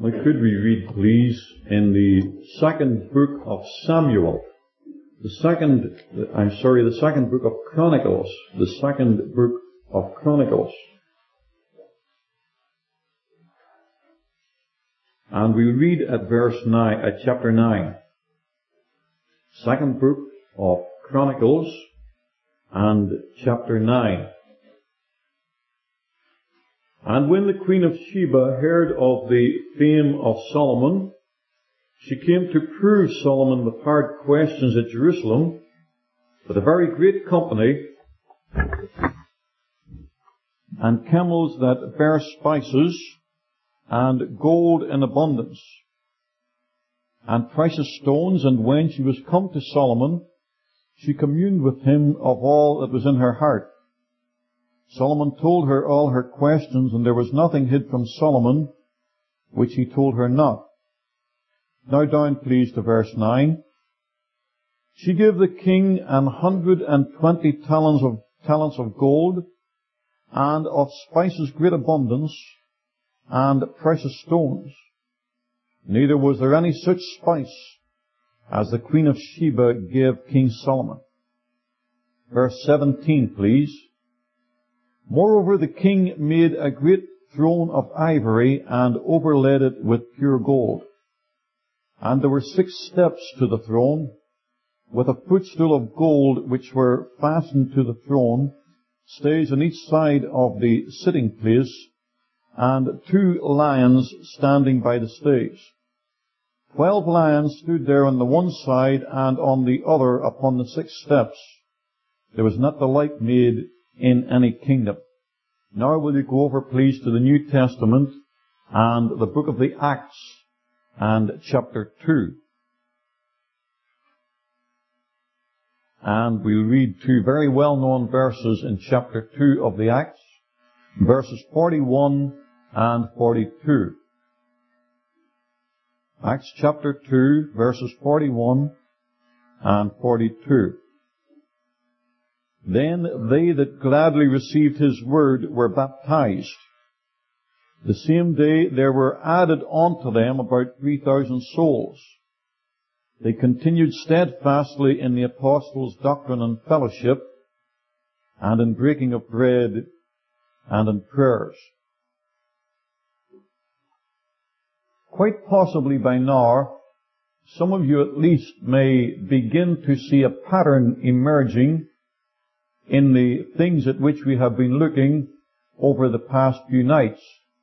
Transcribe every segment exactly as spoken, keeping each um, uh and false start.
What could we read, please, in the second book of Samuel? The second, I'm sorry, the second book of Chronicles. The second book of Chronicles. And we read at verse nine, at chapter nine. Second book of Chronicles and chapter nine. And when the queen of Sheba heard of the fame of Solomon, she came to prove Solomon with hard questions at Jerusalem, with a very great company, and camels that bear spices, and gold in abundance, and precious stones. And when she was come to Solomon, she communed with him of all that was in her heart. Solomon told her all her questions, and there was nothing hid from Solomon which he told her not. Now down, please, to verse nine. She gave the king an hundred and twenty talents of talents of gold, and of spices great abundance, and precious stones. Neither was there any such spice as the queen of Sheba gave King Solomon. Verse seventeen, please. Moreover, the king made a great throne of ivory and overlaid it with pure gold. And there were six steps to the throne, with a footstool of gold which were fastened to the throne, stays on each side of the sitting place, and two lions standing by the stays. Twelve lions stood there on the one side and on the other upon the six steps. There was not the like made in any kingdom. Now will you go over, please, to the New Testament and the book of the Acts and chapter two. And we'll read two very well-known verses in chapter two of the Acts, verses forty-one and forty-two. Acts chapter two, verses forty-one and forty-two. Then they that gladly received his word were baptized. The same day there were added unto them about three thousand souls. They continued steadfastly in the apostles' doctrine and fellowship, and in breaking of bread, and in prayers. Quite possibly by now, some of you at least may begin to see a pattern emerging in the things at which we have been looking over the past few nights.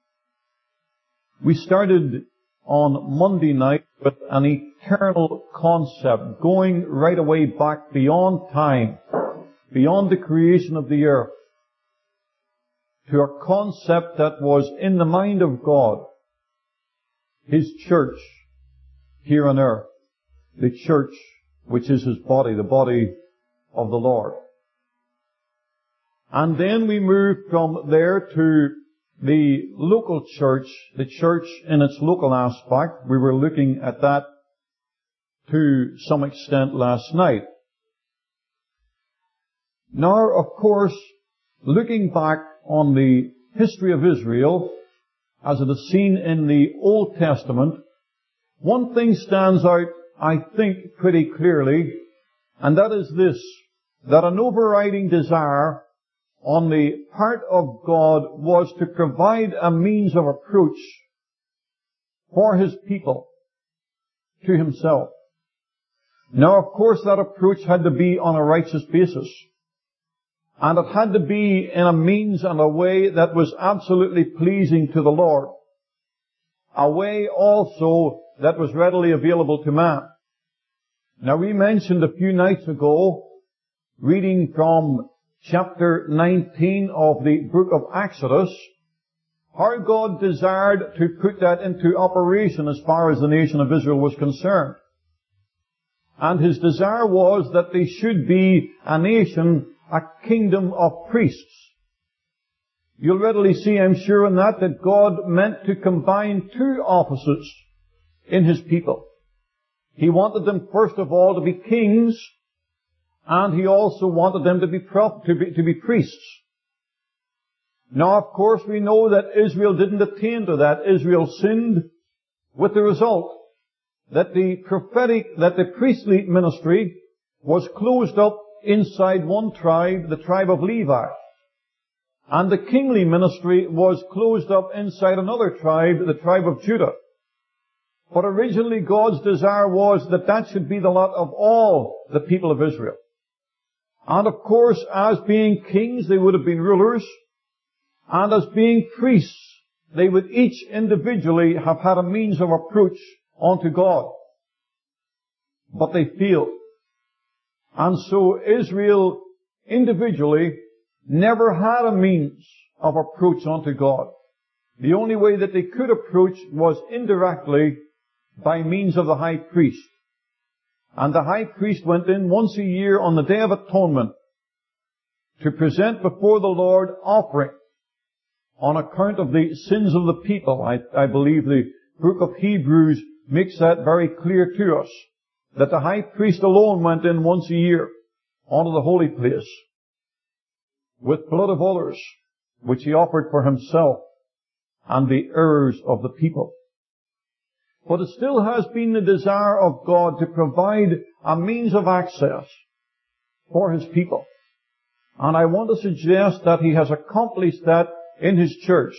We started on Monday night with an eternal concept, going right away back beyond time, beyond the creation of the earth, to a concept that was in the mind of God, His church here on earth, the church which is His body, the body of the Lord. And then we moved from there to the local church, the church in its local aspect. We were looking at that to some extent last night. Now, of course, looking back on the history of Israel, as it is seen in the Old Testament, one thing stands out, I think, pretty clearly, and that is this, that an overriding desire on the part of God was to provide a means of approach for His people to Himself. Now, of course, that approach had to be on a righteous basis. And it had to be in a means and a way that was absolutely pleasing to the Lord. A way also that was readily available to man. Now, we mentioned a few nights ago, reading from chapter nineteen of the book of Exodus, how God desired to put that into operation as far as the nation of Israel was concerned. And His desire was that they should be a nation, a kingdom of priests. You'll readily see, I'm sure, in that, that God meant to combine two offices in His people. He wanted them, first of all, to be kings, and He also wanted them to be, to be, to be priests. Now, of course, we know that Israel didn't attain to that. Israel sinned, with the result that the prophetic, that the priestly ministry was closed up inside one tribe, the tribe of Levi. And the kingly ministry was closed up inside another tribe, the tribe of Judah. But originally God's desire was that that should be the lot of all the people of Israel. And of course, as being kings, they would have been rulers. And as being priests, they would each individually have had a means of approach unto God. But they failed. And so Israel individually never had a means of approach unto God. The only way that they could approach was indirectly by means of the high priest. And the high priest went in once a year on the Day of Atonement to present before the Lord offering on account of the sins of the people. I, I believe the book of Hebrews makes that very clear to us, that the high priest alone went in once a year onto the holy place with blood of others, which he offered for himself and the errors of the people. But it still has been the desire of God to provide a means of access for His people. And I want to suggest that He has accomplished that in His church.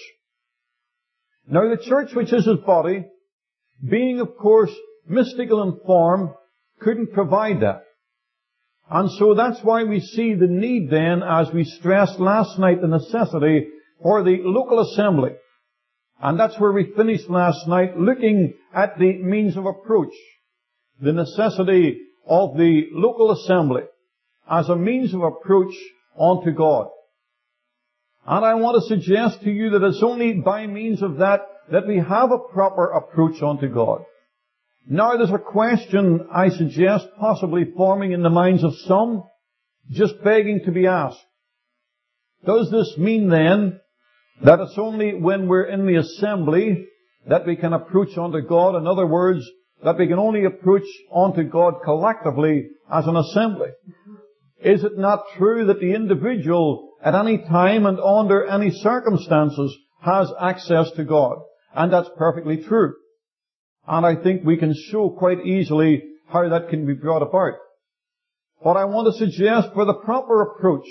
Now the church, which is His body, being of course mystical in form, couldn't provide that. And so that's why we see the need then, as we stressed last night, the necessity for the local assembly. And that's where we finished last night, looking at the means of approach. The necessity of the local assembly as a means of approach unto God. And I want to suggest to you that it's only by means of that that we have a proper approach unto God. Now there's a question, I suggest, possibly forming in the minds of some, just begging to be asked. Does this mean then that it's only when we're in the assembly that we can approach unto God? In other words, that we can only approach unto God collectively as an assembly? Is it not true that the individual at any time and under any circumstances has access to God? And that's perfectly true. And I think we can show quite easily how that can be brought about. But I want to suggest for the proper approach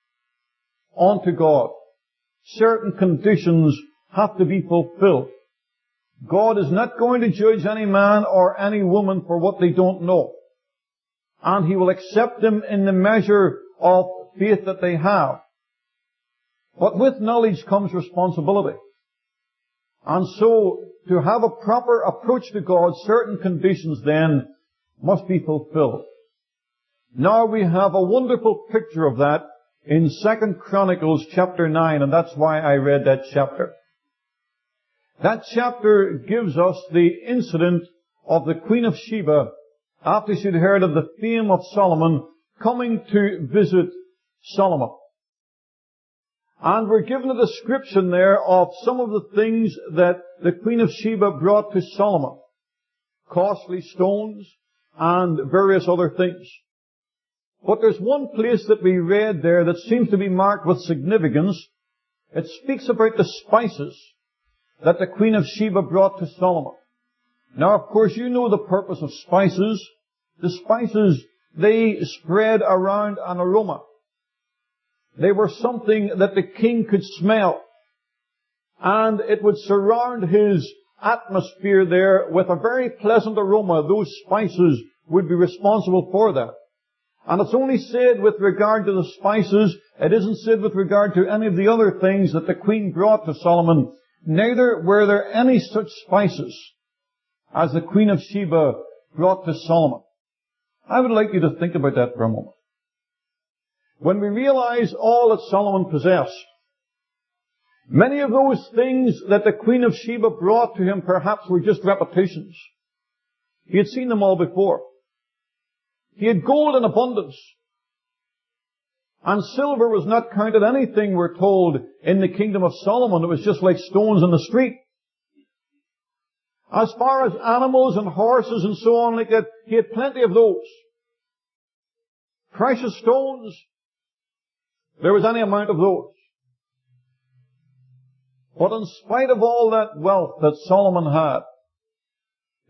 unto God, certain conditions have to be fulfilled. God is not going to judge any man or any woman for what they don't know. And He will accept them in the measure of faith that they have. But with knowledge comes responsibility. And so, to have a proper approach to God, certain conditions then must be fulfilled. Now we have a wonderful picture of that in Second Chronicles chapter nine, and that's why I read that chapter. That chapter gives us the incident of the Queen of Sheba after she'd heard of the fame of Solomon coming to visit Solomon. And we're given a description there of some of the things that the Queen of Sheba brought to Solomon. Costly stones and various other things. But there's one place that we read there that seems to be marked with significance. It speaks about the spices that the Queen of Sheba brought to Solomon. Now, of course, you know the purpose of spices. The spices, they spread around an aroma. They were something that the king could smell. And it would surround his atmosphere there with a very pleasant aroma. Those spices would be responsible for that. And it's only said with regard to the spices. It isn't said with regard to any of the other things that the queen brought to Solomon. Neither were there any such spices as the Queen of Sheba brought to Solomon. I would like you to think about that for a moment. When we realize all that Solomon possessed, many of those things that the Queen of Sheba brought to him perhaps were just repetitions. He had seen them all before. He had gold in abundance. And silver was not counted anything, we're told, in the kingdom of Solomon. It was just like stones in the street. As far as animals and horses and so on like that, he had plenty of those. Precious stones, there was any amount of those. But in spite of all that wealth that Solomon had,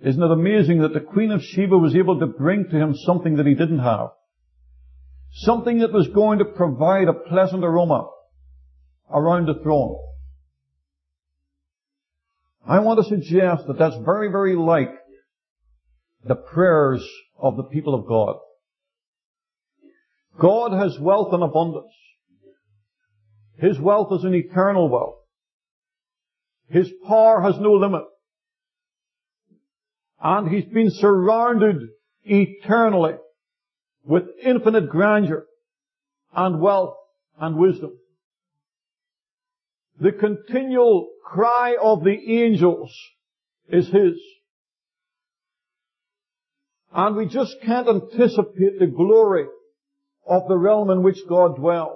Isn't it amazing that the Queen of Sheba was able to bring to him something that he didn't have? Something that was going to provide a pleasant aroma around the throne. I want to suggest that that's very, very like the prayers of the people of God. God has wealth in abundance. His wealth is an eternal wealth. His power has no limit. And He's been surrounded eternally with infinite grandeur and wealth and wisdom. The continual cry of the angels is His. And we just can't anticipate the glory of the realm in which God dwells.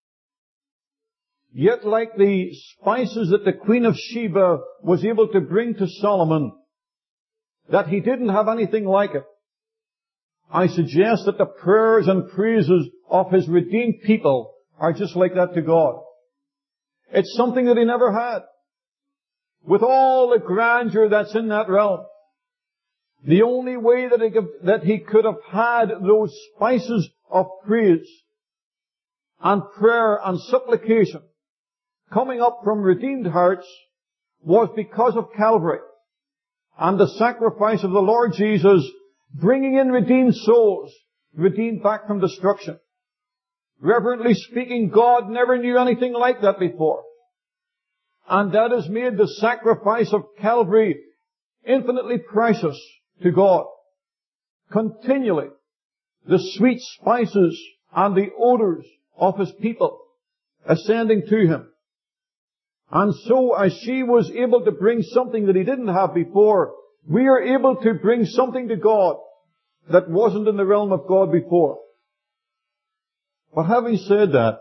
Yet like the spices that the Queen of Sheba was able to bring to Solomon, that he didn't have anything like it, I suggest that the prayers and praises of His redeemed people are just like that to God. It's something that He never had. With all the grandeur that's in that realm, the only way that he could, that he could have had those spices of praise and prayer and supplication coming up from redeemed hearts was because of Calvary and the sacrifice of the Lord Jesus bringing in redeemed souls, redeemed back from destruction. Reverently speaking, God never knew anything like that before. And that has made the sacrifice of Calvary infinitely precious to God. Continually, the sweet spices and the odors of His people ascending to Him. And so, as she was able to bring something that He didn't have before, we are able to bring something to God that wasn't in the realm of God before. But having said that,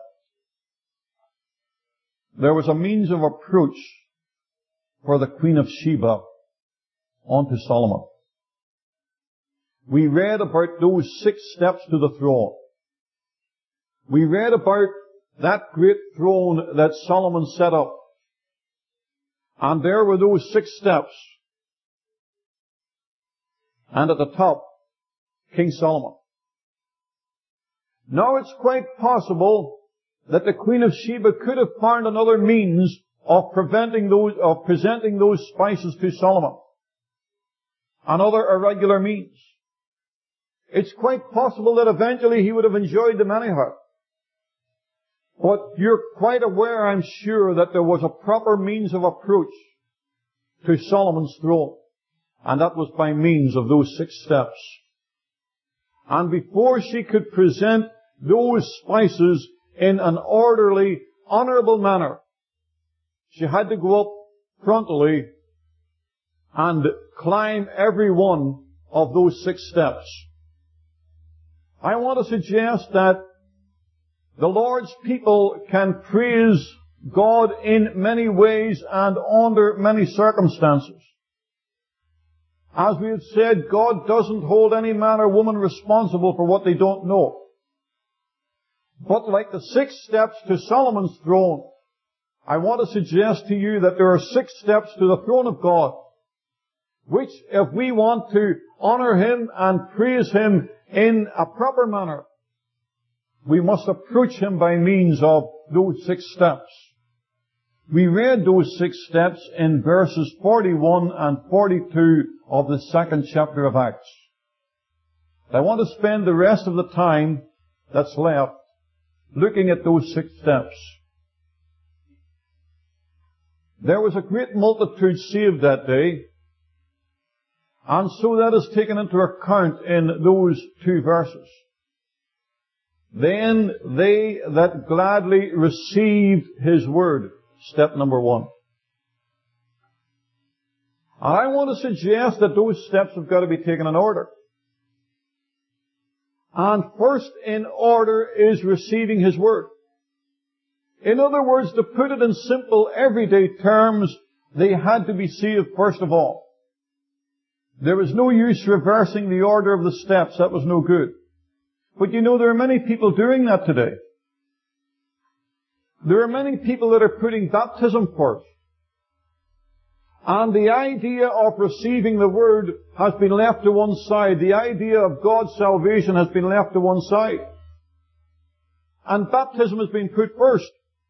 there was a means of approach for the Queen of Sheba onto Solomon. We read about those six steps to the throne. We read about that great throne that Solomon set up. And there were those six steps. And at the top, King Solomon. Now it's quite possible that the Queen of Sheba could have found another means of preventing those, of presenting those spices to Solomon. Another irregular means. It's quite possible that eventually he would have enjoyed them anyhow. But you're quite aware, I'm sure, that there was a proper means of approach to Solomon's throne. And that was by means of those six steps. And before she could present those spices in an orderly, honourable manner, she had to go up frontally and climb every one of those six steps. I want to suggest that the Lord's people can praise God in many ways and under many circumstances. As we have said, God doesn't hold any man or woman responsible for what they don't know. But like the six steps to Solomon's throne, I want to suggest to you that there are six steps to the throne of God, which if we want to honor Him and praise Him in a proper manner, we must approach Him by means of those six steps. We read those six steps in verses forty-one and forty-two of the second chapter of Acts. I want to spend the rest of the time that's left looking at those six steps. There was a great multitude saved that day, and so that is taken into account in those two verses. Then they that gladly received His word. Step number one. I want to suggest that those steps have got to be taken in order. And first in order is receiving His word. In other words, to put it in simple, everyday terms, they had to be saved first of all. There was no use reversing the order of the steps. That was no good. But you know, there are many people doing that today. There are many people that are putting baptism first. And the idea of receiving the Word has been left to one side. The idea of God's salvation has been left to one side. And baptism has been put first.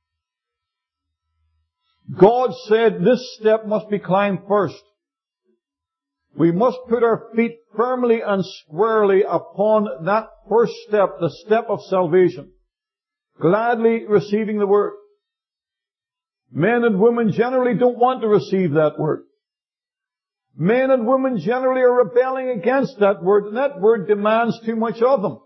God said this step must be climbed first. We must put our feet firmly and squarely upon that first step, the step of salvation. Gladly receiving the Word. Men and women generally don't want to receive that Word. Men and women generally are rebelling against that Word, and that Word demands too much of them.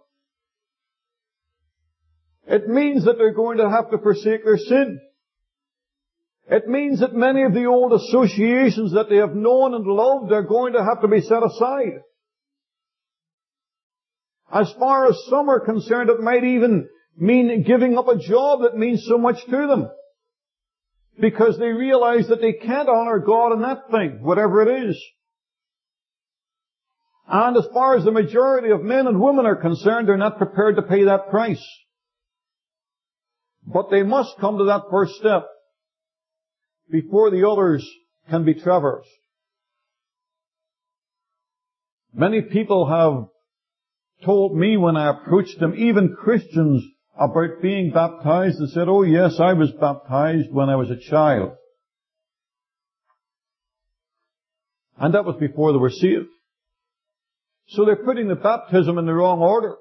It means that they're going to have to forsake their sin. It means that many of the old associations that they have known and loved are going to have to be set aside. As far as some are concerned, it might even mean giving up a job that means so much to them. Because they realize that they can't honor God in that thing, whatever it is. And as far as the majority of men and women are concerned, they're not prepared to pay that price. But they must come to that first step before the others can be traversed. Many people have told me when I approached them, even Christians, about being baptized, they said, oh yes, I was baptized when I was a child. And that was before they were saved. So they're putting the baptism in the wrong order.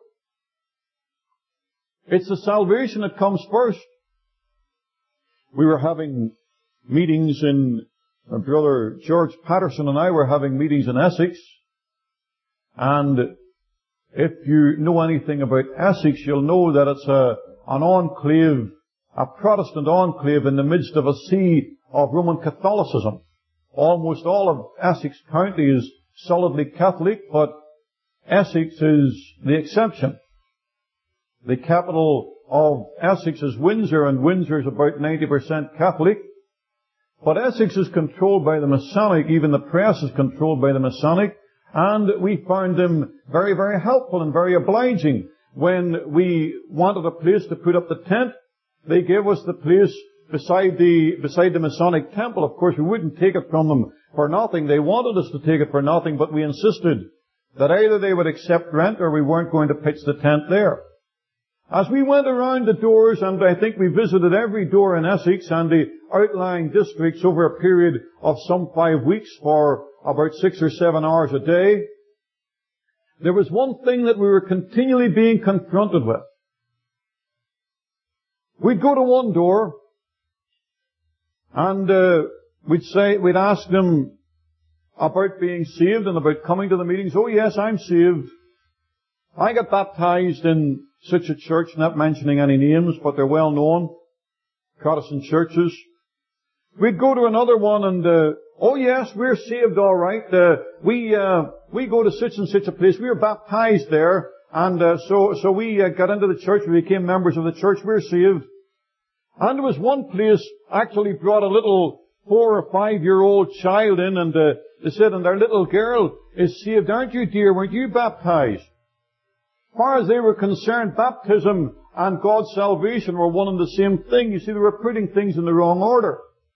It's the salvation that comes first. We were having meetings in, my brother George Patterson and I were having meetings in Essex. And if you know anything about Essex, you'll know that it's a, an enclave, a Protestant enclave in the midst of a sea of Roman Catholicism. Almost all of Essex County is solidly Catholic, but Essex is the exception. The capital of Essex is Windsor, and Windsor is about ninety percent Catholic. But Essex is controlled by the Masonic, even the press is controlled by the Masonic, and we found them very, very helpful and very obliging. When we wanted a place to put up the tent, they gave us the place beside the, beside the Masonic temple. Of course, we wouldn't take it from them for nothing. They wanted us to take it for nothing, but we insisted that either they would accept rent or we weren't going to pitch the tent there. As we went around the doors, and I think we visited every door in Essex and the outlying districts over a period of some five weeks for about six or seven hours a day, there was one thing that we were continually being confronted with. We'd go to one door, and uh, we'd say, we'd ask them about being saved and about coming to the meetings. Oh yes, I'm saved. I got baptized in such a church, not mentioning any names, but they're well known, Protestant churches. We'd go to another one and, uh, oh yes, we're saved all right. Uh, we, uh, we go to such and such a place. We were baptized there. And, uh, so, so we uh, got into the church. We became members of the church. We're saved. And there was one place actually brought a little four or five year old child in, and, uh, they said, and their little girl is saved. Aren't you, dear? Weren't you baptized? As far as they were concerned, baptism and God's salvation were one and the same thing. You see, they were putting things in the wrong order.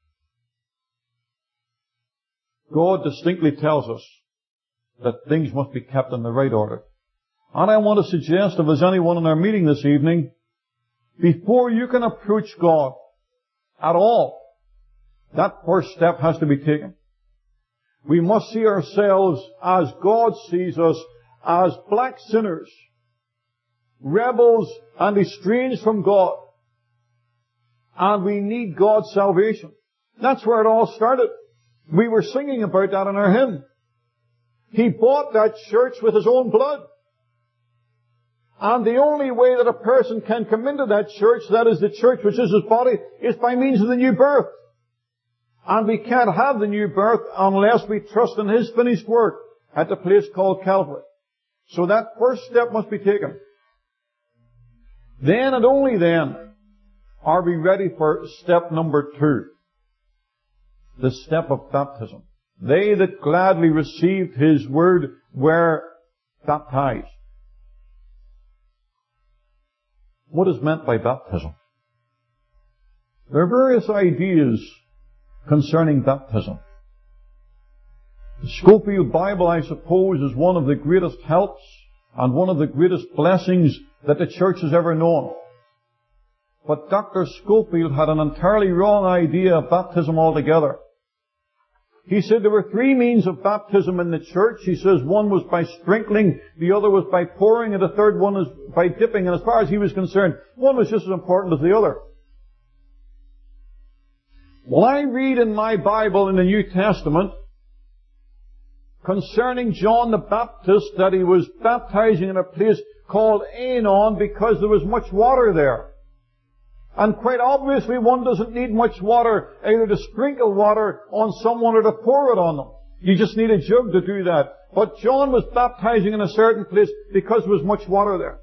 God distinctly tells us that things must be kept in the right order. And I want to suggest, if there's anyone in our meeting this evening, before you can approach God at all, that first step has to be taken. We must see ourselves as God sees us, as black sinners, rebels and estranged from God. And we need God's salvation. That's where it all started. We were singing about that in our hymn. He bought that church with His own blood. And the only way that a person can come into that church, that is the church which is His body, is by means of the new birth. And we can't have the new birth unless we trust in His finished work at the place called Calvary. So that first step must be taken. Then and only then are we ready for step number two. The step of baptism. They that gladly received His word were baptized. What is meant by baptism? There are various ideas concerning baptism. The Scofield Bible, I suppose, is one of the greatest helps and one of the greatest blessings that the church has ever known. But Doctor Scofield had an entirely wrong idea of baptism altogether. He said there were three means of baptism in the church. He says one was by sprinkling, the other was by pouring, and the third one is by dipping. And as far as he was concerned, one was just as important as the other. Well, I read in my Bible in the New Testament concerning John the Baptist that he was baptizing in a place called Aenon because there was much water there. And quite obviously one doesn't need much water either to sprinkle water on someone or to pour it on them. You just need a jug to do that. But John was baptizing in a certain place because there was much water there.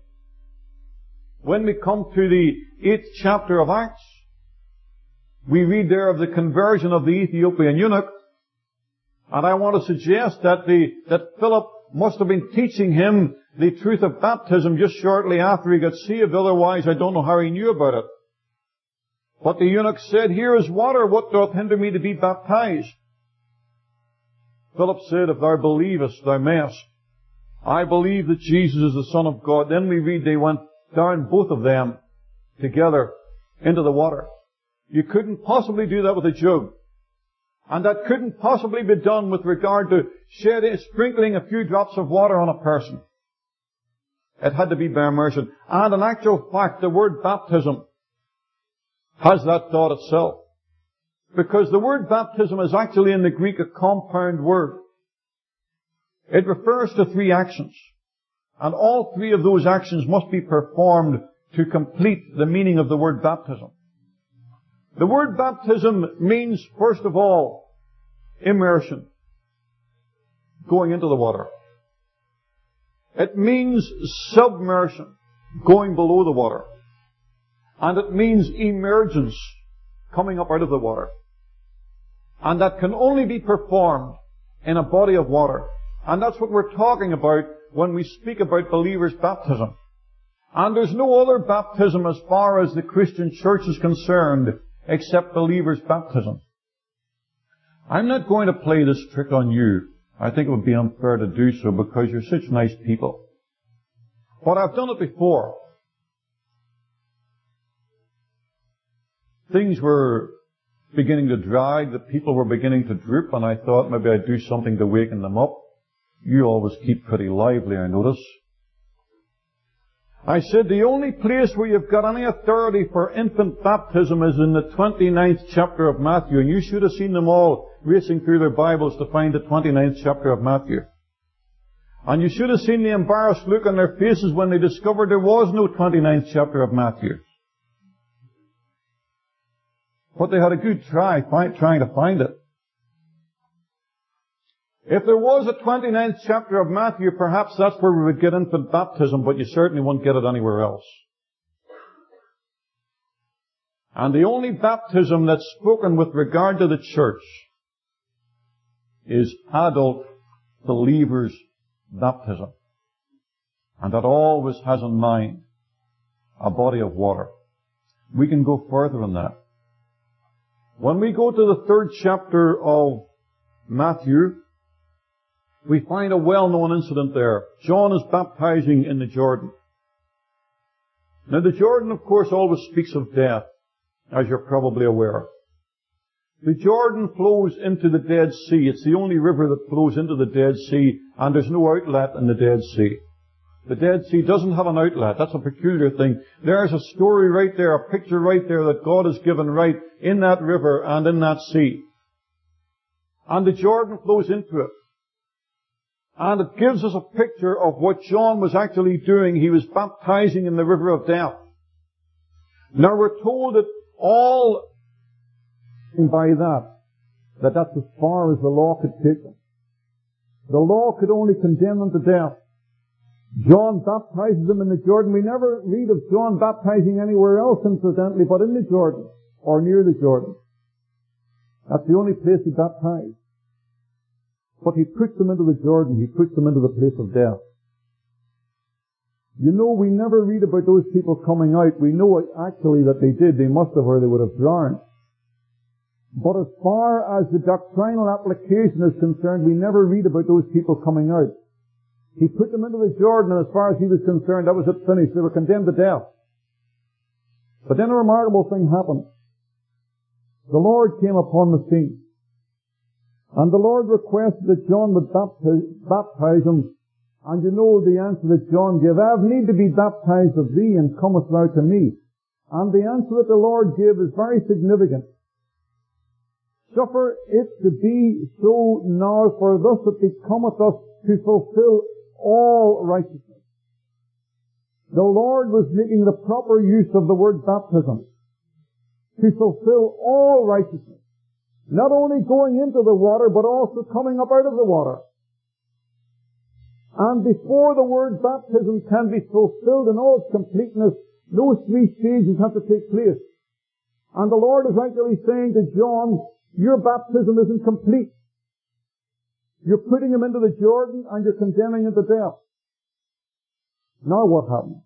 When we come to the eighth chapter of Acts, we read there of the conversion of the Ethiopian eunuch. And I want to suggest that the, that Philip must have been teaching him the truth of baptism just shortly after he got saved. Otherwise, I don't know how he knew about it. But the eunuch said, "Here is water. What doth hinder me to be baptized?" Philip said, "If thou believest, thou mayest." I believe that Jesus is the Son of God. Then we read they went down, both of them, together into the water. You couldn't possibly do that with a jug. And that couldn't possibly be done with regard to shedding, sprinkling a few drops of water on a person. It had to be by immersion. And in actual fact, the word baptism has that thought itself. Because the word baptism is actually in the Greek a compound word. It refers to three actions. And all three of those actions must be performed to complete the meaning of the word baptism. The word baptism means, first of all, immersion. Going into the water. It means submersion. Going below the water. And it means emergence. Coming up out of the water. And that can only be performed in a body of water. And that's what we're talking about when we speak about believers' baptism. And there's no other baptism as far as the Christian church is concerned except believers' baptism. I'm not going to play this trick on you. I think it would be unfair to do so because you're such nice people. But I've done it before. Things were beginning to drag, the people were beginning to droop, and I thought maybe I'd do something to waken them up. You always keep pretty lively, I notice. I said the only place where you've got any authority for infant baptism is in the twenty-ninth chapter of Matthew, and you should have seen them all racing through their Bibles to find the twenty-ninth chapter of Matthew. And you should have seen the embarrassed look on their faces when they discovered there was no twenty-ninth chapter of Matthew. But they had a good try find, trying to find it. If there was a twenty-ninth chapter of Matthew, perhaps that's where we would get infant baptism, but you certainly won't get it anywhere else. And the only baptism that's spoken with regard to the church is adult believers' baptism. And that always has in mind a body of water. We can go further than that. When we go to the third chapter of Matthew, we find a well-known incident there. John is baptizing in the Jordan. Now the Jordan, of course, always speaks of death, as you're probably aware. The Jordan flows into the Dead Sea. It's the only river that flows into the Dead Sea, and there's no outlet in the Dead Sea. The Dead Sea doesn't have an outlet. That's a peculiar thing. There's a story right there, a picture right there that God has given right in that river and in that sea. And the Jordan flows into it. And it gives us a picture of what John was actually doing. He was baptizing in the river of death. Now we're told that all by that, that that's as far as the law could take them. The law could only condemn them to death. John baptizes them in the Jordan. We never read of John baptizing anywhere else, incidentally, but in the Jordan, or near the Jordan. That's the only place he baptized. But he puts them into the Jordan. He puts them into the place of death. You know, we never read about those people coming out. We know actually that they did. They must have, or they would have drowned. But as far as the doctrinal application is concerned, we never read about those people coming out. He put them into the Jordan, and as far as he was concerned, that was it finished. They were condemned to death. But then a remarkable thing happened. The Lord came upon the scene. And the Lord requested that John would baptize him. And you know the answer that John gave, I have need to be baptized of thee, and comest thou to me? And the answer that the Lord gave is very significant. Suffer it to be so now, for thus it becometh us to fulfill all righteousness. The Lord was making the proper use of the word baptism to fulfill all righteousness. Not only going into the water, but also coming up out of the water. And before the word baptism can be fulfilled in all its completeness, those three stages have to take place. And the Lord is actually saying to John, your baptism isn't complete. You're putting him into the Jordan and you're condemning him to death. Now what happens?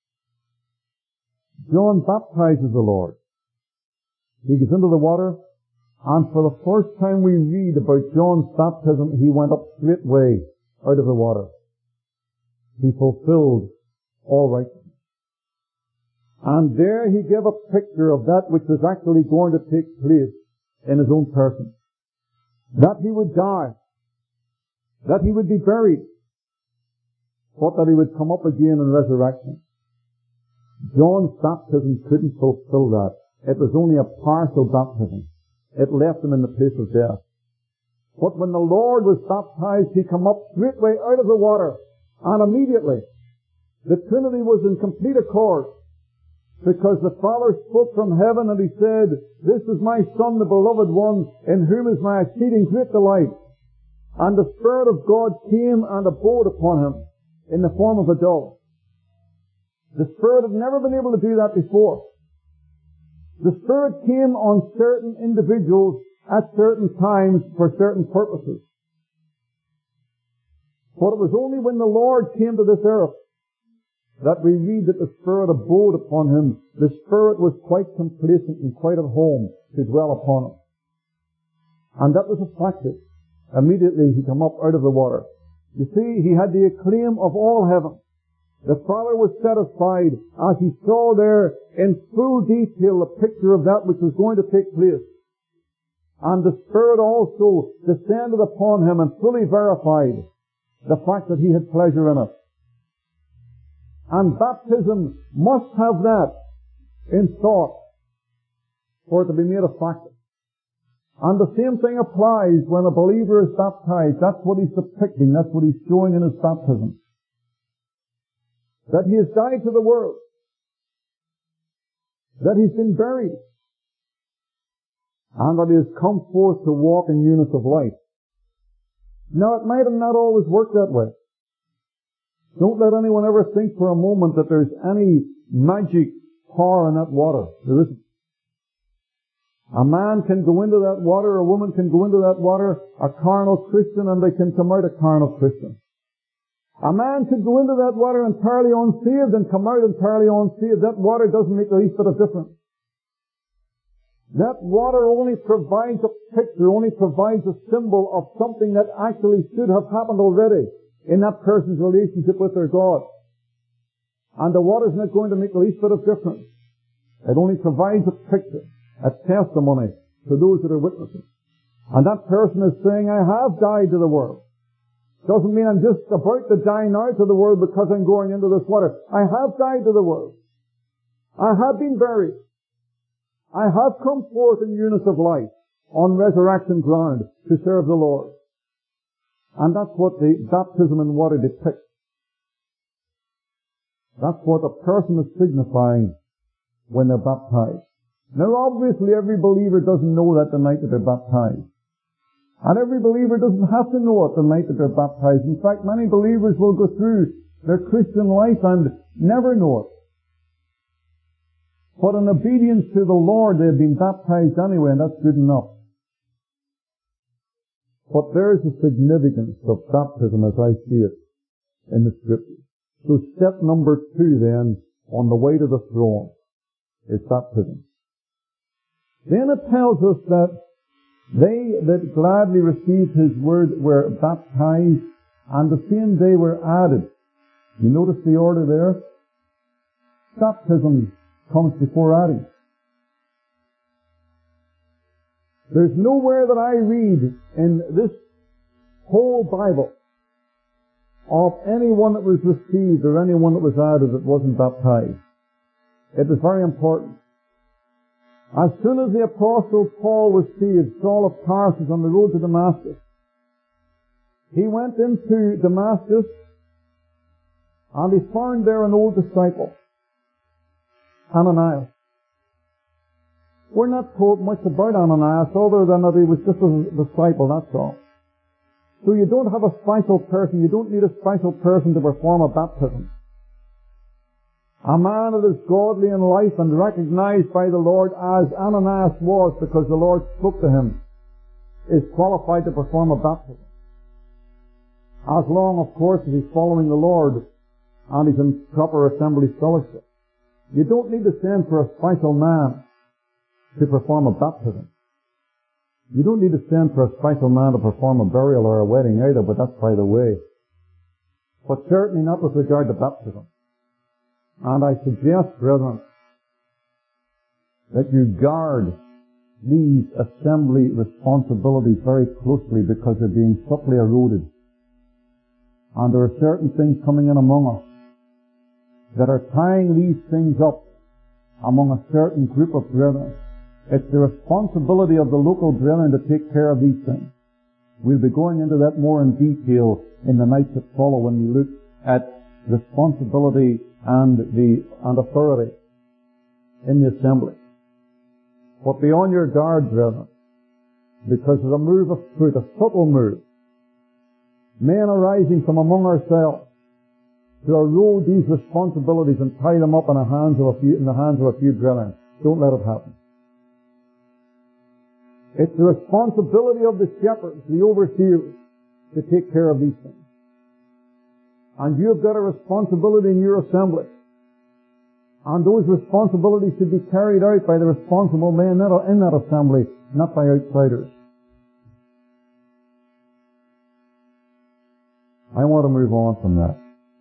John baptizes the Lord. He gets into the water, and for the first time we read about John's baptism, he went up straightway out of the water. He fulfilled all righteousness. And there he gave a picture of that which was actually going to take place in his own person. That he would die. That he would be buried. But that he would come up again in resurrection. John's baptism couldn't fulfill that. It was only a partial baptism. It left him in the place of death. But when the Lord was baptized, he came up straightway out of the water. And immediately, the Trinity was in complete accord. Because the Father spoke from heaven and he said, this is my Son, the beloved one, in whom is my exceeding great delight. And the Spirit of God came and abode upon him in the form of a dove. The Spirit had never been able to do that before. The Spirit came on certain individuals at certain times for certain purposes. But it was only when the Lord came to this earth that we read that the Spirit abode upon him. The Spirit was quite complacent and quite at home to dwell upon him. And that was effective. Immediately he came up out of the water. You see, he had the acclaim of all heaven. The Father was satisfied as he saw there in full detail a picture of that which was going to take place. And the Spirit also descended upon him and fully verified the fact that he had pleasure in it. And baptism must have that in thought for it to be made effective. And the same thing applies when a believer is baptized. That's what he's depicting. That's what he's showing in his baptism. That he has died to the world. That he's been buried. And that he has come forth to walk in newness of life. Now it might have not always worked that way. Don't let anyone ever think for a moment that there's any magic power in that water. There isn't. A man can go into that water, a woman can go into that water, a carnal Christian, and they can come out a carnal Christian. A man could go into that water entirely unsaved and come out entirely unsaved. That water doesn't make the least bit of difference. That water only provides a picture, only provides a symbol of something that actually should have happened already in that person's relationship with their God. And the water's not going to make the least bit of difference. It only provides a picture, a testimony to those that are witnessing. And that person is saying, I have died to the world. Doesn't mean I'm just about to die now to the world because I'm going into this water. I have died to the world. I have been buried. I have come forth in newness of life on resurrection ground to serve the Lord. And that's what the baptism in water depicts. That's what a person is signifying when they're baptized. Now obviously every believer doesn't know that the night that they're baptized. And every believer doesn't have to know it the night that they're baptized. In fact, many believers will go through their Christian life and never know it. But in obedience to the Lord, they've been baptized anyway, and that's good enough. But there's the significance of baptism as I see it in the Scriptures. So step number two then, on the way to the throne, is baptism. Then it tells us that They that gladly received his word were baptized, and the same day were added. You notice the order there? Baptism comes before adding. There's nowhere that I read in this whole Bible of anyone that was received or anyone that was added that wasn't baptized. It was very important. As soon as the Apostle Paul was saved, Saul of Tarsus, on the road to Damascus, he went into Damascus and he found there an old disciple, Ananias. We're not told much about Ananias other than that he was just a disciple, that's all. So you don't have a special person, you don't need a special person to perform a baptism. A man that is godly in life and recognized by the Lord as Ananias was because the Lord spoke to him is qualified to perform a baptism. As long, of course, as he's following the Lord and he's in proper assembly fellowship. You don't need to send for a special man to perform a baptism. You don't need to send for a special man to perform a burial or a wedding either, but that's by the way. But certainly not with regard to baptism. And I suggest, brethren, that you guard these assembly responsibilities very closely because they're being subtly eroded. And there are certain things coming in among us that are tying these things up among a certain group of brethren. It's the responsibility of the local brethren to take care of these things. We'll be going into that more in detail in the nights that follow when we look at responsibility and the and authority in the assembly. But be on your guard, brethren, because there's a move of truth, a subtle move. Men arising from among ourselves to erode these responsibilities and tie them up in the hands of a few, in the hands of a few brethren. Don't let it happen. It's the responsibility of the shepherds, the overseers, to take care of these things. And you've got a responsibility in your assembly. And those responsibilities should be carried out by the responsible men in that assembly, not by outsiders. I want to move on from that.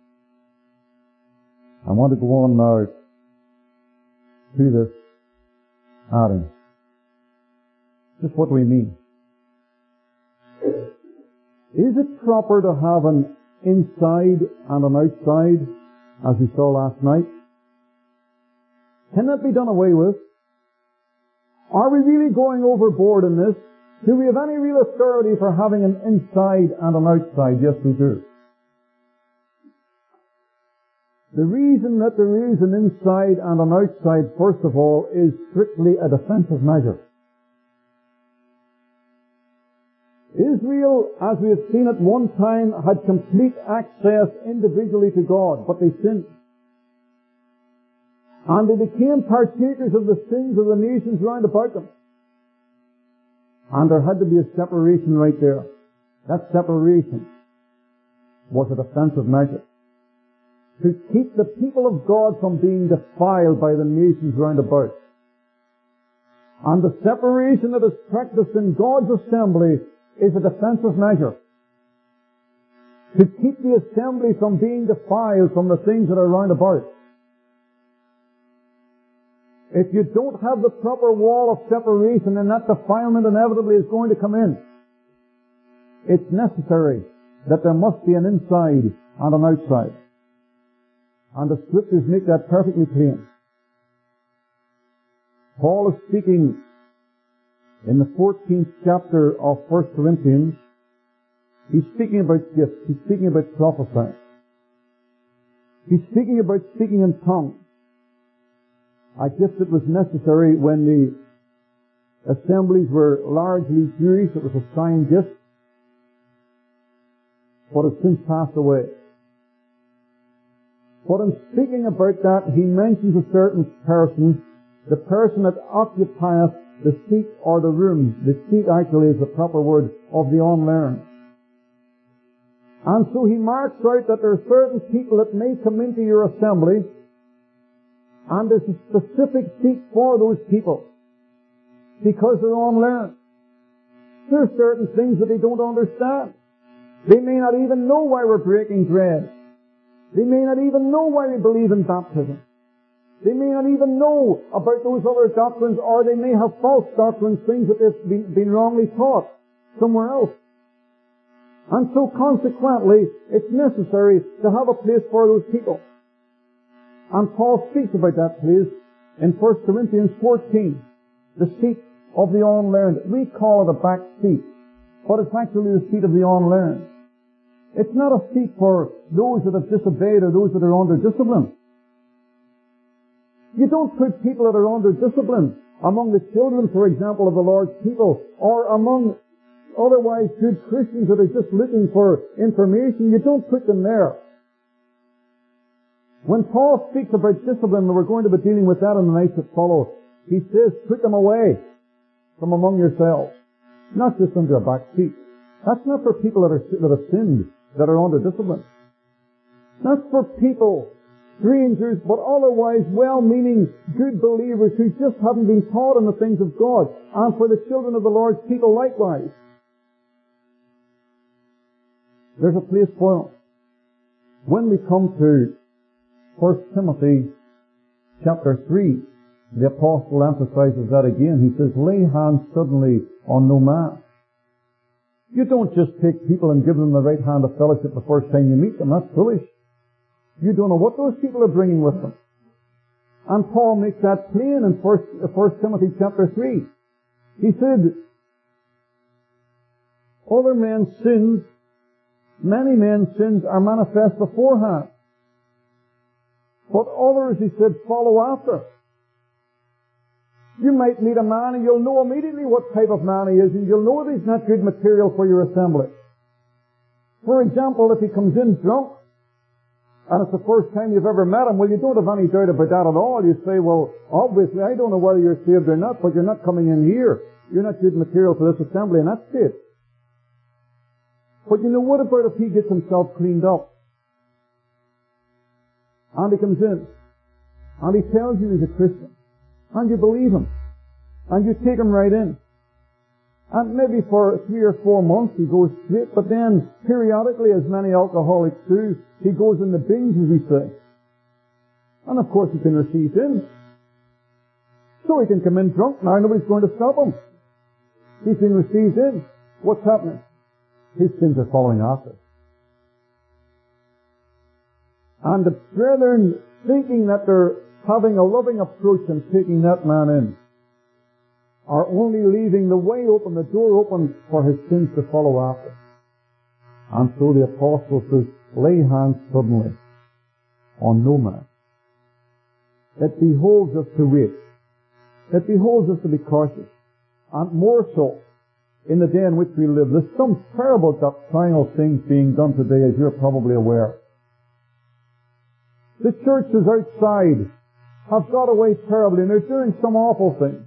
I want to go on now to this adding. Just what we mean. Is it proper to have an inside and an outside, as we saw last night? Can that be done away with? Are we really going overboard in this? Do we have any real authority for having an inside and an outside? Yes, we do. The reason that there is an inside and an outside, first of all, is strictly a defensive measure. Israel, as we have seen at one time, had complete access individually to God, but they sinned. And they became partakers of the sins of the nations round about them. And there had to be a separation right there. That separation was a defensive measure to keep the people of God from being defiled by the nations round about. And the separation that is practiced in God's assembly is a defensive measure to keep the assembly from being defiled from the things that are round about. If you don't have the proper wall of separation, then that defilement inevitably is going to come in. It's necessary that there must be an inside and an outside. And the Scriptures make that perfectly plain. Paul is speaking in the fourteenth chapter of First Corinthians. He's speaking about gifts. He's speaking about prophesying. He's speaking about speaking in tongues. A gift that was necessary when the assemblies were largely Jewish. It was a sign gift, but has since passed away. But in speaking about that, he mentions a certain person, the person that occupieth the seat or the room. The seat actually is the proper word of the unlearned. And so he marks out that there are certain people that may come into your assembly, and there's a specific seat for those people because they're unlearned. There are certain things that they don't understand. They may not even know why we're breaking bread. They may not even know why we believe in baptism. They may not even know about those other doctrines, or they may have false doctrines, things that they've been, been wrongly taught somewhere else. And so consequently, it's necessary to have a place for those people. And Paul speaks about that place in First Corinthians fourteen, the seat of the unlearned. We call it a back seat, but it's actually the seat of the unlearned. It's not a seat for those that have disobeyed or those that are under discipline. You don't put people that are under discipline among the children, for example, of the Lord's people, or among otherwise good Christians that are just looking for information. You don't put them there. When Paul speaks about discipline, and we're going to be dealing with that in the nights that follow, he says, put them away from among yourselves. Not just under a back seat. That's not for people that are that have sinned, that are under discipline. That's for people, strangers, but otherwise well-meaning, good believers who just haven't been taught in the things of God, and for the children of the Lord's people likewise. There's a place for them. When we come to First Timothy chapter three, the apostle emphasizes that again. He says, lay hands suddenly on no man. You don't just take people and give them the right hand of fellowship the first time you meet them. That's foolish. You don't know what those people are bringing with them. And Paul makes that plain in First, First Timothy chapter three. He said, other men's sins, many men's sins are manifest beforehand. But others, he said, follow after. You might meet a man and you'll know immediately what type of man he is, and you'll know that he's not good material for your assembly. For example, if he comes in drunk, and it's the first time you've ever met him, well, you don't have any doubt about that at all. You say, well, obviously, I don't know whether you're saved or not, but you're not coming in here. You're not good material for this assembly, and that's it. But you know, what about if he gets himself cleaned up? And he comes in, and he tells you he's a Christian, and you believe him, and you take him right in. And maybe for three or four months he goes straight, but then periodically, as many alcoholics do, he goes in the binge, as we say. And of course he can receive sin. So he can come in drunk now, nobody's going to stop him. He's been received in. What's happening? His sins are following after. And the brethren, thinking that they're having a loving approach and taking that man in, are only leaving the way open, the door open for his sins to follow after. And so the apostle says, lay hands suddenly on no man. It behoves us to wait. It behoves us to be cautious. And more so in the day in which we live. There's some terrible doctrinal things being done today, as you're probably aware. The churches outside have got away terribly, and they're doing some awful things.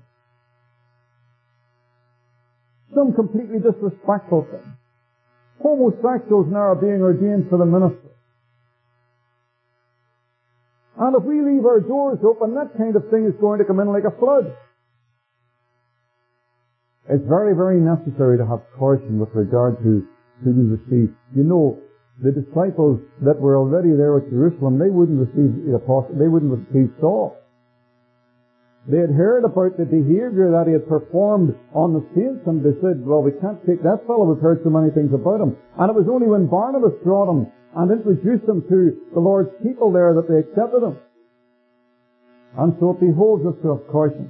Some completely disrespectful things. Homosexuals now are being ordained for the ministry. And if we leave our doors open, that kind of thing is going to come in like a flood. It's very, very necessary to have caution with regard to who we receive. You know, the disciples that were already there at Jerusalem, they wouldn't receive the apostle, they wouldn't receive Saul. They had heard about the behavior that he had performed on the saints, and they said, well, we can't take that fellow, we've heard so many things about him. And it was only when Barnabas brought him and introduced him to the Lord's people there that they accepted him. And so it behoves us to have caution.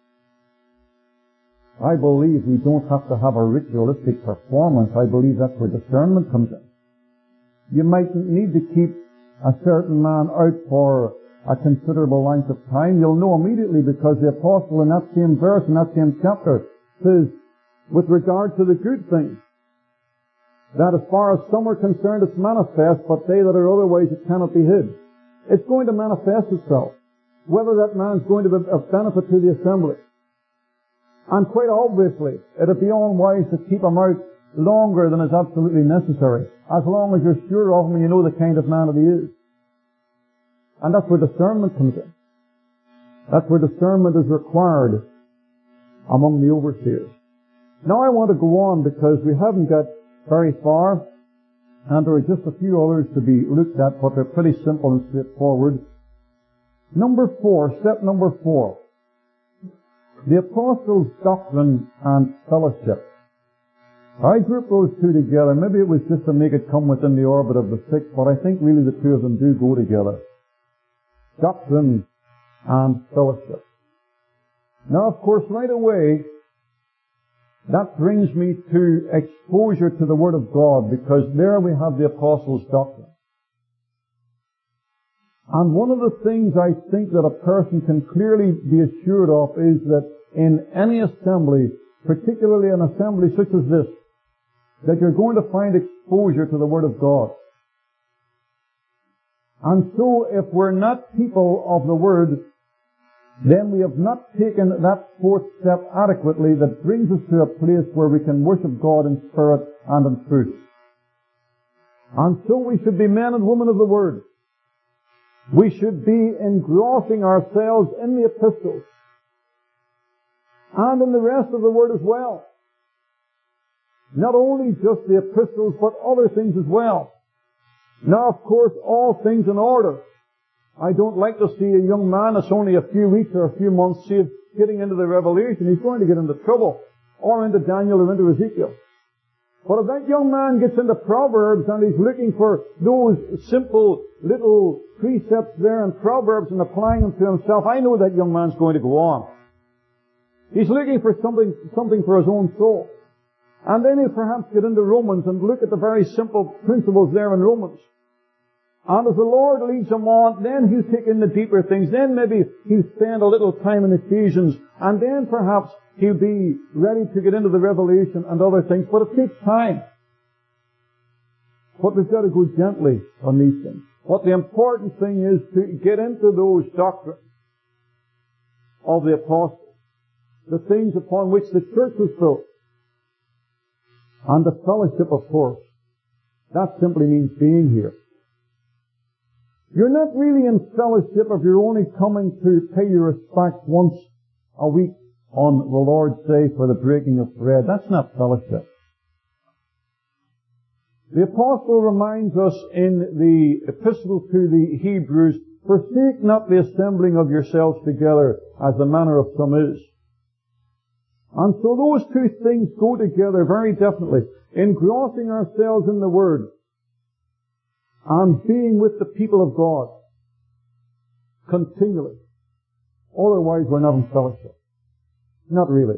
I believe we don't have to have a ritualistic performance. I believe that's where discernment comes in. You might need to keep a certain man out for a considerable length of time. You'll know immediately, because the apostle in that same verse, in that same chapter, says, with regard to the good things, that as far as some are concerned, it's manifest, but they that are otherwise, it cannot be hid. It's going to manifest itself, whether that man's going to be of benefit to the assembly. And quite obviously, it'd be unwise to keep him out longer than is absolutely necessary, as long as you're sure of him and you know the kind of man that he is. And that's where discernment comes in. That's where discernment is required among the overseers. Now I want to go on because we haven't got very far, and there are just a few others to be looked at, but they're pretty simple and straightforward. Number four, step number four. The Apostles' doctrine and fellowship. I grouped those two together. Maybe it was just to make it come within the orbit of the six, but I think really the two of them do go together. Doctrine and fellowship. Now, of course, right away, that brings me to exposure to the Word of God, because there we have the Apostles' doctrine. And one of the things I think that a person can clearly be assured of is that in any assembly, particularly an assembly such as this, that you're going to find exposure to the Word of God. And so if we're not people of the Word, then we have not taken that fourth step adequately that brings us to a place where we can worship God in spirit and in truth. And so we should be men and women of the Word. We should be engrossing ourselves in the epistles and in the rest of the Word as well. Not only just the epistles, but other things as well. Now, of course, all things in order. I don't like to see a young man that's only a few weeks or a few months saved getting into the Revelation. He's going to get into trouble, or into Daniel or into Ezekiel. But if that young man gets into Proverbs and he's looking for those simple little precepts there in Proverbs and applying them to himself, I know that young man's going to go on. He's looking for something, something for his own soul. And then he'll perhaps get into Romans and look at the very simple principles there in Romans. And as the Lord leads him on, then he'll take in the deeper things. Then maybe he'll spend a little time in Ephesians. And then perhaps he'll be ready to get into the Revelation and other things. But it takes time. But we've got to go gently on these things. What the important thing is to get into those doctrines of the apostles. The things upon which the church was built. And the fellowship, of course. That simply means being here. You're not really in fellowship if you're only coming to pay your respects once a week on the Lord's Day for the breaking of bread. That's not fellowship. The apostle reminds us in the epistle to the Hebrews, forsake not the assembling of yourselves together as the manner of some is. And so those two things go together very definitely. Engrossing ourselves in the Word and being with the people of God continually. Otherwise we're not in fellowship. Not really.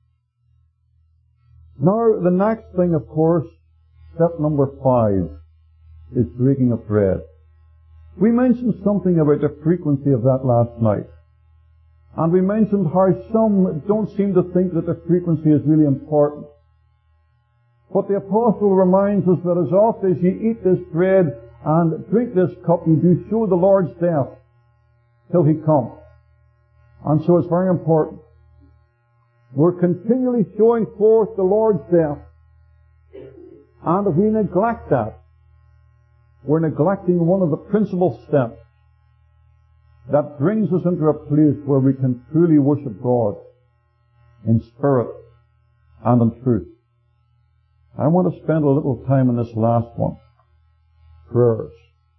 Now the next thing, of course, step number five, is breaking of bread. We mentioned something about the frequency of that last night. And we mentioned how some don't seem to think that the frequency is really important. But the apostle reminds us that as often as you eat this bread and drink this cup, you do show the Lord's death till He comes. And so it's very important. We're continually showing forth the Lord's death. And if we neglect that, we're neglecting one of the principal steps that brings us into a place where we can truly worship God in spirit and in truth. I want to spend a little time on this last one. Prayers.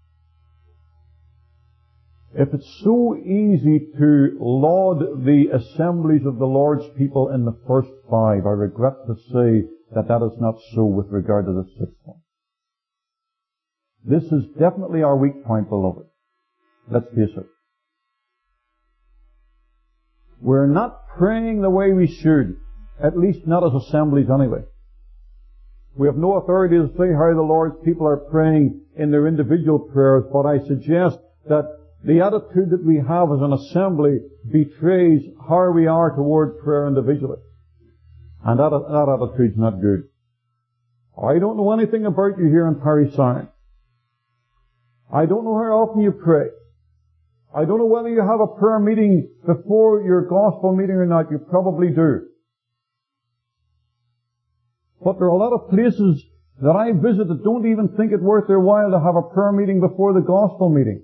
If it's so easy to laud the assemblies of the Lord's people in the first five, I regret to say that that is not so with regard to the sixth one. This is definitely our weak point, beloved. Let's face it. We're not praying the way we should, at least not as assemblies anyway. We have no authority to say how the Lord's people are praying in their individual prayers, but I suggest that the attitude that we have as an assembly betrays how we are toward prayer individually. And that, that attitude's not good. I don't know anything about you here in Parryside. I don't know how often you pray. I don't know whether you have a prayer meeting before your gospel meeting or not. You probably do. But there are a lot of places that I visit that don't even think it worth their while to have a prayer meeting before the gospel meeting.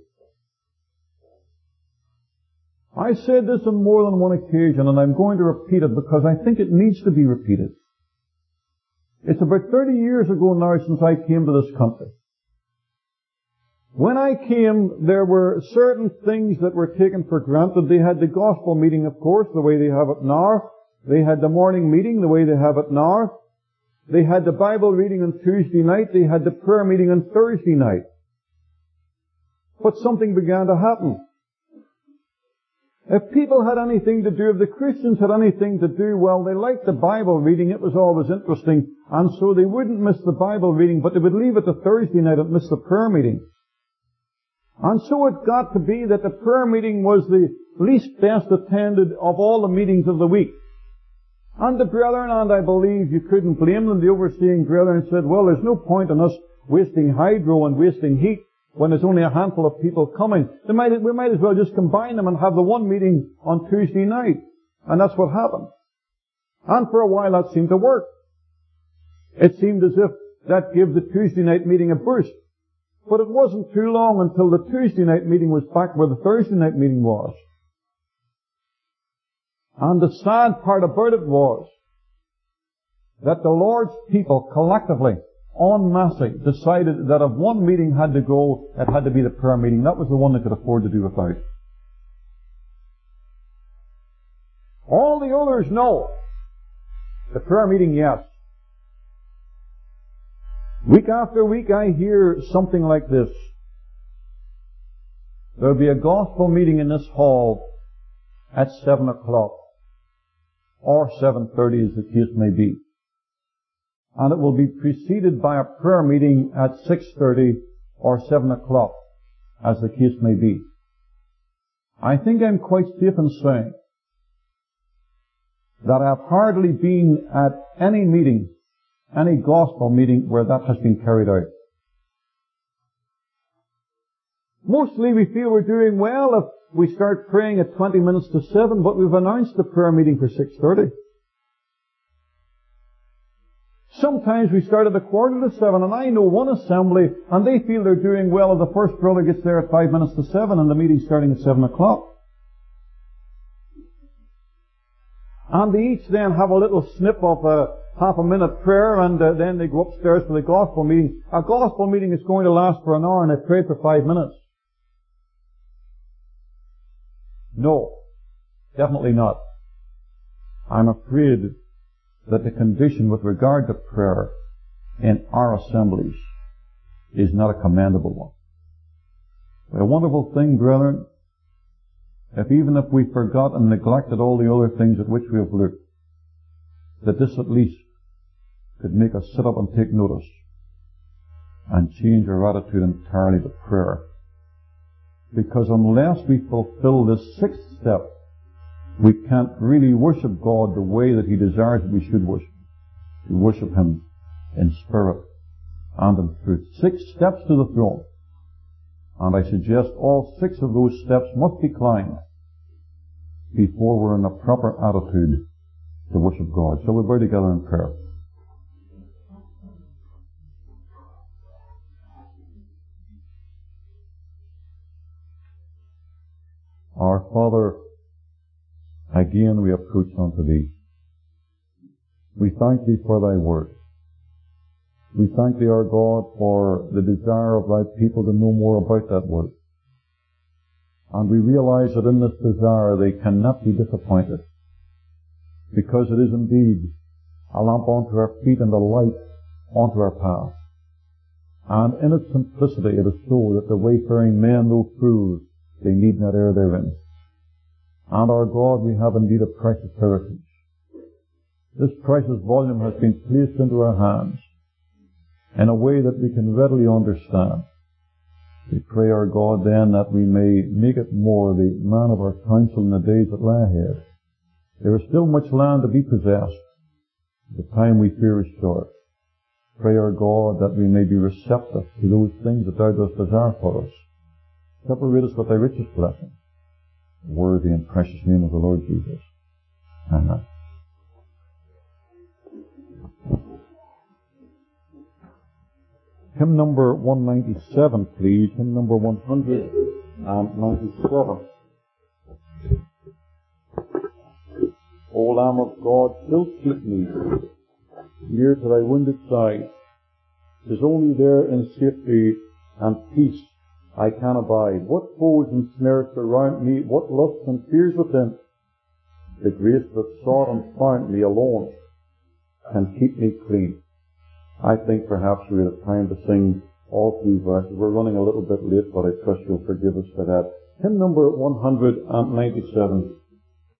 I said this on more than one occasion, and I'm going to repeat it because I think it needs to be repeated. It's about thirty years ago now since I came to this country. When I came, there were certain things that were taken for granted. They had the gospel meeting, of course, the way they have it now. They had the morning meeting, the way they have it now. They had the Bible reading on Tuesday night. They had the prayer meeting on Thursday night. But something began to happen. If people had anything to do, if the Christians had anything to do, well, they liked the Bible reading. It was always interesting. And so they wouldn't miss the Bible reading, but they would leave it to Thursday night and miss the prayer meeting. And so it got to be that the prayer meeting was the least best attended of all the meetings of the week. And the brethren, and I believe you couldn't blame them, the overseeing brethren said, well, there's no point in us wasting hydro and wasting heat when there's only a handful of people coming. They might, we might as well just combine them and have the one meeting on Tuesday night. And that's what happened. And for a while that seemed to work. It seemed as if that gave the Tuesday night meeting a boost. But it wasn't too long until the Tuesday night meeting was back where the Thursday night meeting was. And the sad part about it was that the Lord's people collectively, en masse, decided that if one meeting had to go, it had to be the prayer meeting. That was the one they could afford to do without. All the others, no. The prayer meeting, yes. Week after week I hear something like this. There'll be a gospel meeting in this hall at seven o'clock. Or seven thirty as the case may be. And it will be preceded by a prayer meeting at six thirty or seven o'clock as the case may be. I think I'm quite safe in saying that I've hardly been at any meeting, any gospel meeting where that has been carried out. Mostly we feel we're doing well if we start praying at twenty minutes to seven, but we've announced the prayer meeting for six thirty. Sometimes we start at a quarter to seven, and I know one assembly, and they feel they're doing well if the first brother gets there at five minutes to seven, and the meeting's starting at seven o'clock. And they each then have a little snip of a half a minute prayer, and uh, then they go upstairs for the gospel meeting. A gospel meeting is going to last for an hour, and they pray for five minutes. No, definitely not. I'm afraid that the condition with regard to prayer in our assemblies is not a commendable one. A wonderful thing, brethren, if even if we forgot and neglected all the other things at which we have looked, that this at least could make us sit up and take notice and change our attitude entirely to prayer. Because unless we fulfill this sixth step, we can't really worship God the way that He desires that we should worship. We worship Him in spirit and in truth. Six steps to the throne. And I suggest all six of those steps must be climbed before we're in a proper attitude to worship God. Shall we bow together in prayer? Our Father, again we approach unto Thee. We thank Thee for Thy Word. We thank Thee, our God, for the desire of Thy people to know more about that Word. And we realize that in this desire they cannot be disappointed, because it is indeed a lamp unto our feet and a light unto our path. And in its simplicity it is so that the wayfaring men, though fools, they need not err therein. And our God, we have indeed a precious heritage. This precious volume has been placed into our hands in a way that we can readily understand. We pray, our God, then, that we may make it more the man of our counsel in the days that lie ahead. There is still much land to be possessed. The time we fear is short. Pray, our God, that we may be receptive to those things that Thou dost desire for us. Separate us with Thy richest blessing. Worthy and precious name of the Lord Jesus. Amen. Hymn number one ninety-seven, please. Hymn number one hundred ninety-seven. O Lamb of God, still keep me near to thy wounded side. 'Tis only there in safety and peace I can abide. What foes and snares surround me, what lusts and fears within. The grace that sought and found me alone can keep me clean. I think perhaps we have time to sing all three verses. We're running a little bit late, but I trust you'll forgive us for that. Hymn number one hundred ninety-seven.